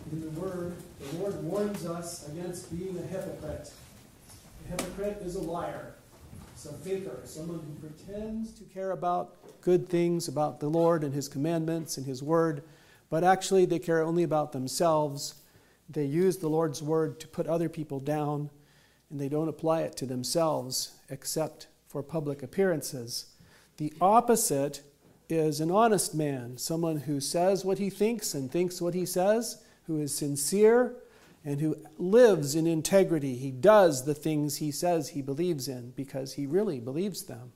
in the Word, the Lord warns us against being a hypocrite. A hypocrite is a liar. It's a faker, someone who pretends to care about good things, about the Lord and His commandments and His Word, but actually they care only about themselves. They use the Lord's Word to put other people down, and they don't apply it to themselves except for public appearances. The opposite is an honest man, someone who says what he thinks and thinks what he says, who is sincere and who lives in integrity. He does the things he says he believes in because he really believes them.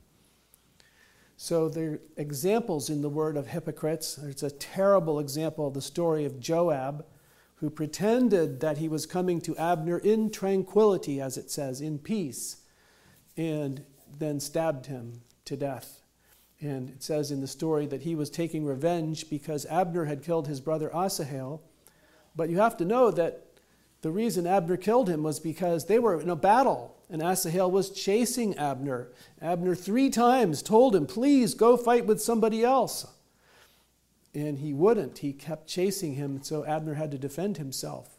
So there are examples in the Word of hypocrites. There's a terrible example of the story of Joab, who pretended that he was coming to Abner in tranquility, as it says, in peace, and then stabbed him to death. And it says in the story that he was taking revenge because Abner had killed his brother Asahel. But you have to know that the reason Abner killed him was because they were in a battle, and Asahel was chasing Abner. Abner 3 times told him, please go fight with somebody else. And he wouldn't. He kept chasing him, so Abner had to defend himself.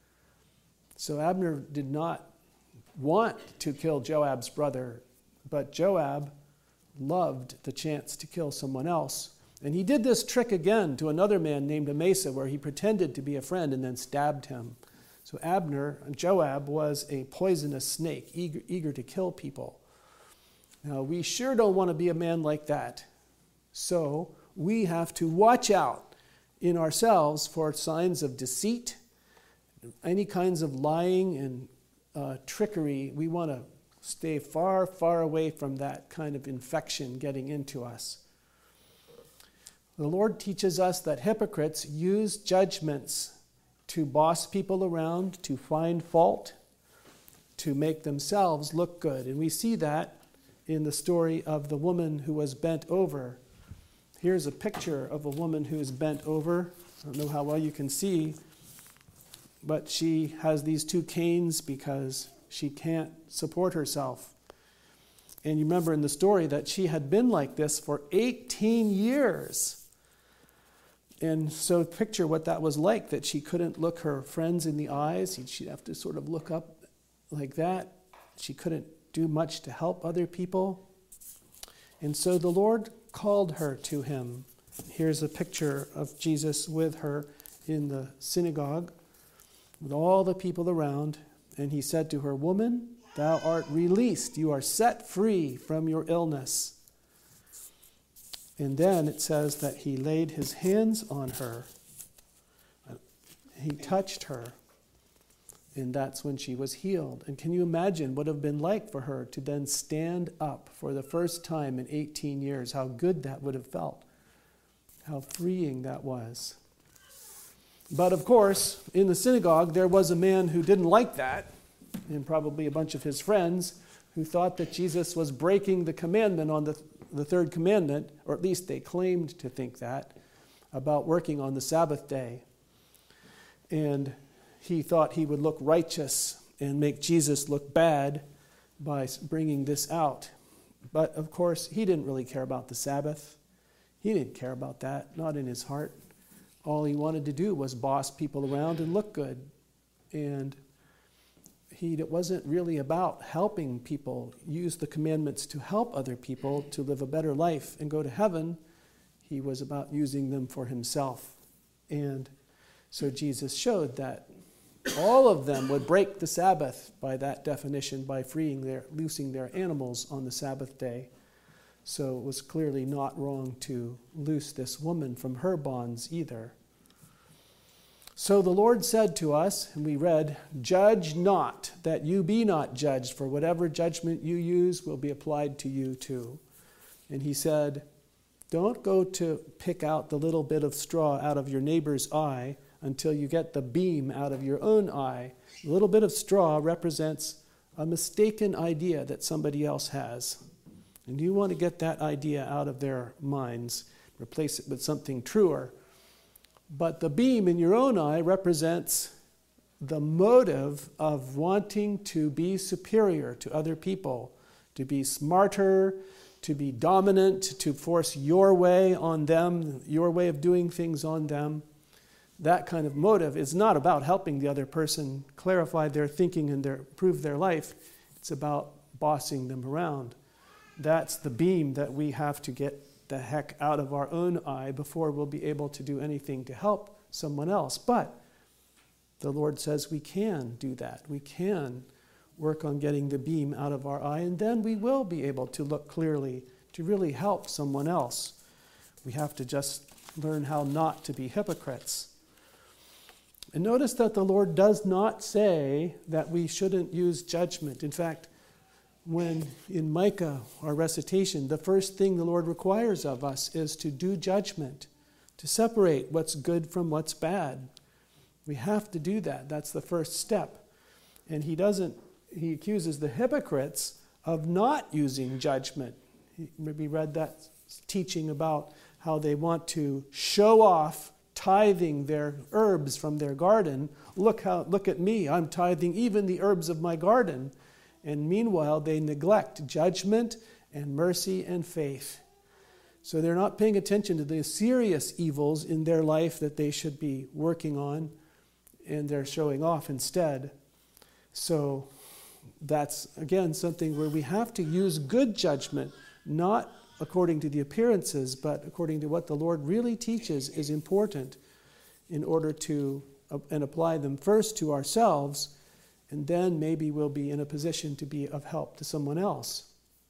So Abner did not want to kill Joab's brother, but Joab loved the chance to kill someone else. And he did this trick again to another man named Amasa, where he pretended to be a friend and then stabbed him. So Joab was a poisonous snake, eager to kill people. Now, we sure don't want to be a man like that. So we have to watch out in ourselves for signs of deceit, any kinds of lying and trickery. We want to stay far, far away from that kind of infection getting into us. The Lord teaches us that hypocrites use judgments to boss people around, to find fault, to make themselves look good. And we see that in the story of the woman who was bent over. Here's a picture of a woman who is bent over. I don't know how well you can see, but she has these 2 canes because she can't support herself. And you remember in the story that she had been like this for 18 years. And so picture what that was like, that she couldn't look her friends in the eyes. She'd have to sort of look up like that. She couldn't do much to help other people. And so the Lord called her to Him. Here's a picture of Jesus with her in the synagogue with all the people around. And He said to her, "Woman, thou art released. You are set free from your illness." And then it says that He laid His hands on her. He touched her. And that's when she was healed. And can you imagine what it would have been like for her to then stand up for the first time in 18 years? How good that would have felt. How freeing that was. But of course, in the synagogue, there was a man who didn't like that, and probably a bunch of his friends, who thought that Jesus was breaking the commandment on the 3rd commandment, or at least they claimed to think that, about working on the Sabbath day. And he thought he would look righteous and make Jesus look bad by bringing this out. But of course, he didn't really care about the Sabbath. He didn't care about that, not in his heart. All he wanted to do was boss people around and look good. And it wasn't really about helping people use the commandments to help other people to live a better life and go to heaven. He was about using them for himself. And so Jesus showed that all of them would break the Sabbath by that definition, by loosing their animals on the Sabbath day. So it was clearly not wrong to loose this woman from her bonds either. So the Lord said to us, and we read, "Judge not, that you be not judged, for whatever judgment you use will be applied to you too." And He said, don't go to pick out the little bit of straw out of your neighbor's eye until you get the beam out of your own eye. A little bit of straw represents a mistaken idea that somebody else has. And you want to get that idea out of their minds, replace it with something truer. But the beam in your own eye represents the motive of wanting to be superior to other people, to be smarter, to be dominant, to force your way on them, your way of doing things on them. that kind of motive is not about helping the other person clarify their thinking and improve their life. It's about bossing them around. That's the beam that we have to get the heck out of our own eye before we'll be able to do anything to help someone else. But the Lord says we can do that. We can work on getting the beam out of our eye, and then we will be able to look clearly to really help someone else. We have to just learn how not to be hypocrites. And notice that the Lord does not say that we shouldn't use judgment. In fact, when in Micah, our recitation, the first thing the Lord requires of us is to do judgment, to separate what's good from what's bad. We have to do that. That's the first step. And he accuses the hypocrites of not using judgment. Maybe read that teaching about how they want to show off tithing their herbs from their garden. Look at me, I'm tithing even the herbs of my garden. And meanwhile, they neglect judgment and mercy and faith. So they're not paying attention to the serious evils in their life that they should be working on, and they're showing off instead. So that's, again, something where we have to use good judgment, not according to the appearances, but according to what the Lord really teaches is important in order to and apply them first to ourselves, and then maybe we'll be in a position to be of help to someone else.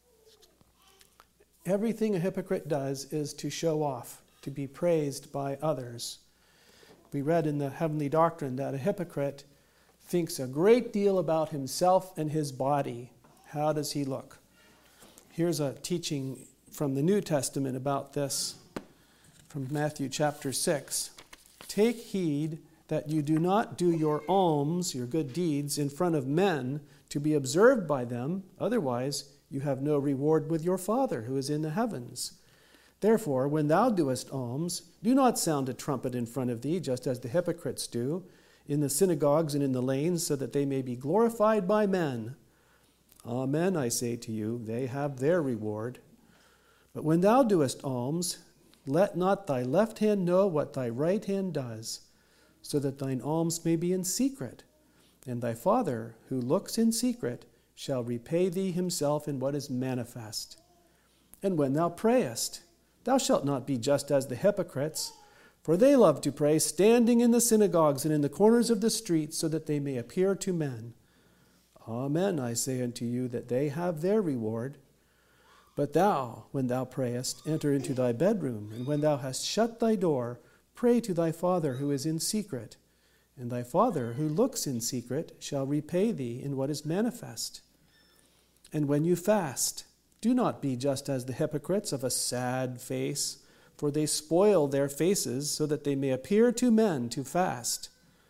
Everything a hypocrite does is to show off, to be praised by others. We read in the Heavenly Doctrine that a hypocrite thinks a great deal about himself and his body. How does he look? Here's a teaching from the New Testament about this, from Matthew chapter 6. Take heed that you do not do your alms, your good deeds, in front of men to be observed by them. Otherwise, you have no reward with your Father who is in the heavens. Therefore, when thou doest alms, do not sound a trumpet in front of thee, just as the hypocrites do, in the synagogues and in the lanes, so that they may be glorified by men. Amen, I say to you, they have their reward. But when thou doest alms, let not thy left hand know what thy right hand does, so that thine alms may be in secret. And thy Father, who looks in secret, shall repay thee himself in what is manifest. And when thou prayest, thou shalt not be just as the hypocrites, for they love to pray standing in the synagogues and in the corners of the streets, so that they may appear to men. Amen, I say unto you, that they have their reward. But thou, when thou prayest, enter into thy bedroom, and when thou hast shut thy door, pray to thy Father who is in secret, and thy Father who looks in secret shall repay thee in what is manifest. And when you fast, do not be just as the hypocrites of a sad face, for they spoil their faces so that they may appear to men to fast.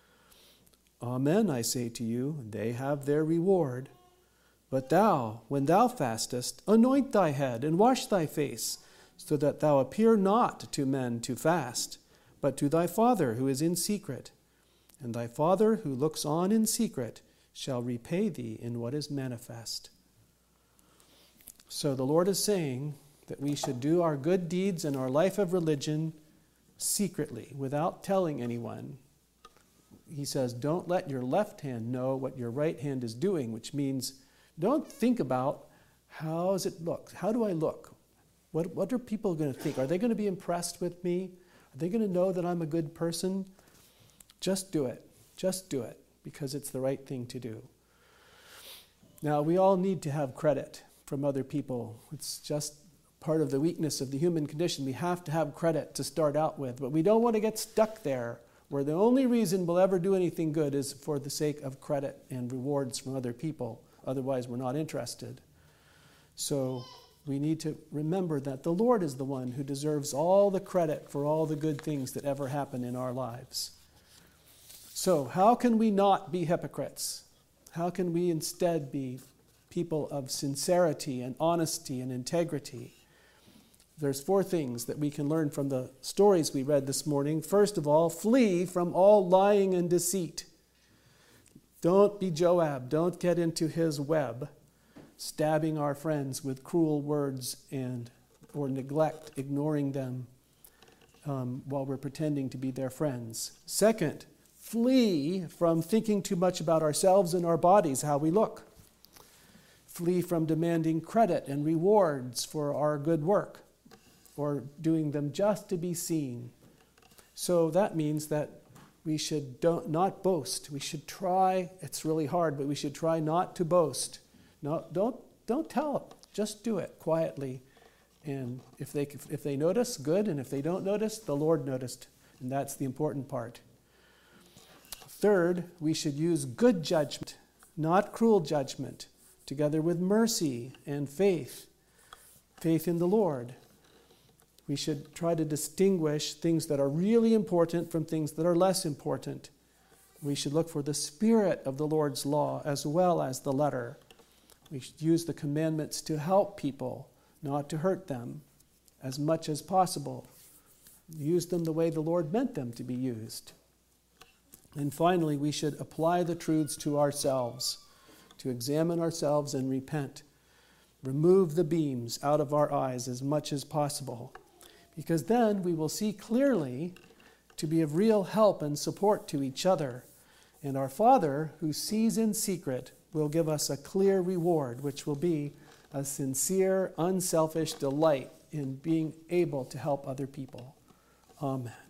Amen, I say to you, they have their reward. But thou, when thou fastest, anoint thy head and wash thy face, so that thou appear not to men to fast, but to thy Father who is in secret. And thy Father who looks on in secret shall repay thee in what is manifest. So the Lord is saying that we should do our good deeds and our life of religion secretly, without telling anyone. He says, don't let your left hand know what your right hand is doing, which means don't think about how does it look? How do I look? What are people going to think? Are they going to be impressed with me? Are they going to know that I'm a good person? Just do it. Just do it, because it's the right thing to do. Now, we all need to have credit from other people. It's just part of the weakness of the human condition. We have to have credit to start out with, but we don't want to get stuck there where the only reason we'll ever do anything good is for the sake of credit and rewards from other people. Otherwise, we're not interested. So we need to remember that the Lord is the one who deserves all the credit for all the good things that ever happen in our lives. So how can we not be hypocrites? How can we instead be people of sincerity and honesty and integrity? There's 4 things that we can learn from the stories we read this morning. First of all, flee from all lying and deceit. Don't be Joab. Don't get into his web, stabbing our friends with cruel words or neglect, ignoring them. while we're pretending to be their friends. Second, flee from thinking too much about ourselves and our bodies, how we look. Flee from demanding credit and rewards for our good work, or doing them just to be seen. So that means that we should not boast. We should try, it's really hard, but we should try not to boast. No, don't tell it. Just do it quietly. And if they notice, good. And if they don't notice, the Lord noticed. And that's the important part. Third, we should use good judgment, not cruel judgment, together with mercy and faith in the Lord. We should try to distinguish things that are really important from things that are less important. We should look for the spirit of the Lord's law as well as the letter. We should use the commandments to help people, not to hurt them, as much as possible. Use them the way the Lord meant them to be used. And finally, we should apply the truths to ourselves, to examine ourselves and repent. Remove the beams out of our eyes as much as possible, because then we will see clearly to be of real help and support to each other. And our Father, who sees in secret, will give us a clear reward, which will be a sincere, unselfish delight in being able to help other people. Amen.